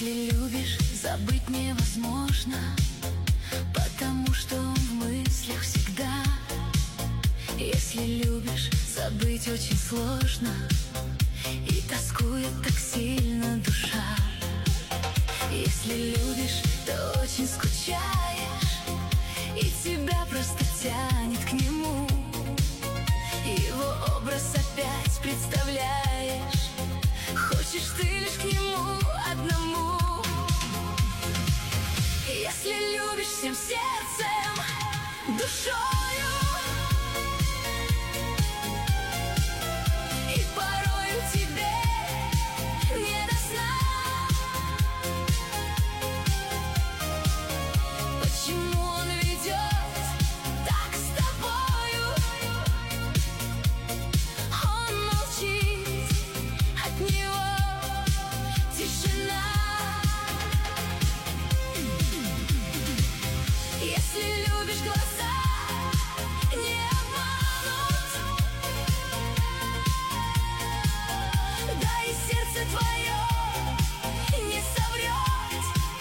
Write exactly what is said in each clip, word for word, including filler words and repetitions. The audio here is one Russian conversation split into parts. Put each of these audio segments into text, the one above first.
Если любишь, забыть невозможно, потому что он в мыслях всегда. Если любишь, забыть очень сложно, и тоскует так сильно душа. Если любишь, то очень скучаешь, и тебя просто тянет к нему. Его образ опять представляешь, хочешь ты лишь к нему одному. Если любишь всем сердцем, душою, и порою тебе не до сна, почему он ведет так с тобою? Он молчит, от него тишина. Если любишь, глаза не обманут, да и сердце твое не соврет.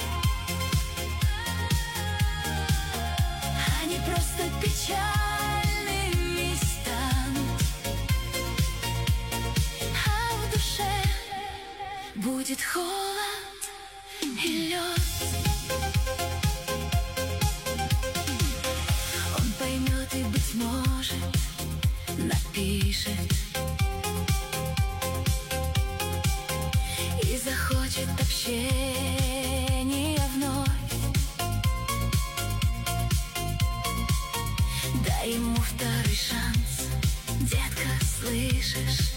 Они просто печальными станут, а в душе будет холод и лед. Поймет и, быть может, напишет и захочет общения вновь. Дай ему второй шанс, детка, слышишь?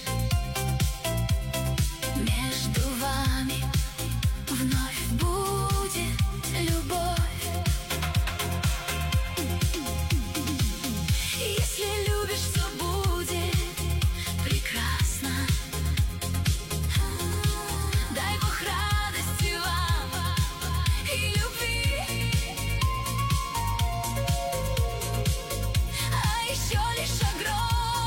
Между вами вновь будет любовь. Если любишь, все будет прекрасно. Дай Бог радости вам и любви, а еще лишь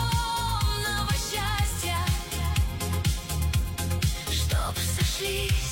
огромного счастья, чтоб сошлись